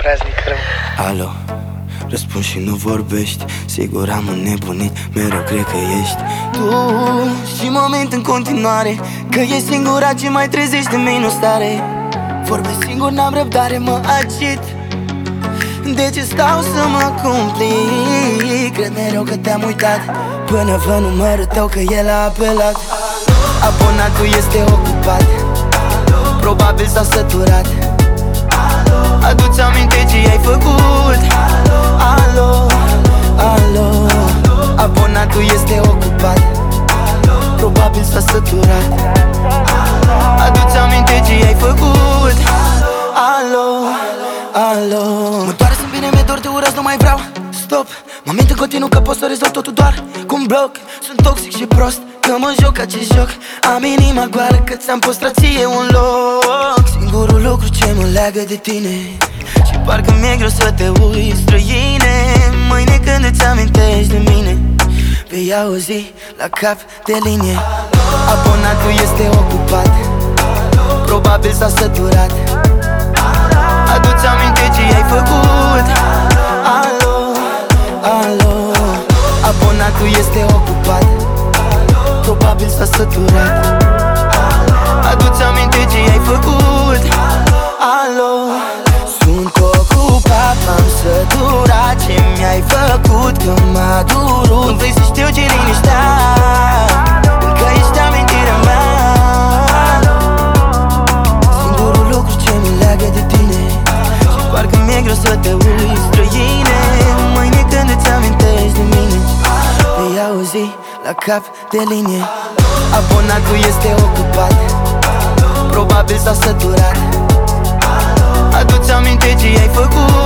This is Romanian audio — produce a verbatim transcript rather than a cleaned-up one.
praznic rău. Alo, răspund și nu vorbești. Sigur am înnebunit, mereu cred că ești tu. Și moment în continuare că ești singura ce mai trezește în mine o stare. Vorbesc singur, n-am răbdare, mă agit. De ce stau să mă complic? Cred mereu că te-am uitat, până văd numărul tău că el a apelat. Abonatul este ocupat, probabil s-a săturat. Adu-ți aminte ce ai făcut. Alo, alo, abonatul este ocupat, probabil s-a săturat. Adu-ți aminte ce ai făcut. Alo, alo. Mă doare, sunt bine, mi-e dor, te urăsc, nu mai vreau. Stop, mă mint în continuu că pot să rezolv totul doar cu un bloc. Sunt toxic și prost, că mă joc acest joc. Am inima goală că ți-am păstrat ție un loc. Singurul lucru ce mă leagă de tine, și parcă mi-e greu să te uiți, străine. Mâine când îți amintești de mine, vei auzi la cap de linie. Abonatul este ocupat, probabil s-a săturat. Adu-ți aminte ce ai făcut. Alo, alo, abonatul este ocupat, probabil s-a săturat. Adu-ți aminte ce ai făcut. Alo, sunt ocupat, m-am săturat. Ce mi-ai făcut că m-a durut. Nu vrei să știu ce liniștea, încă ești amintirea mea. Singurul lucru ce mă leagă de tine, și parcă mi-e greu să te uiți, străine. Mâine când îți amintești de mine, vei auzi la cap de linie. Abonatul este ocupat, probabil s-a săturat. Adu-ți aminte ce ai făcut.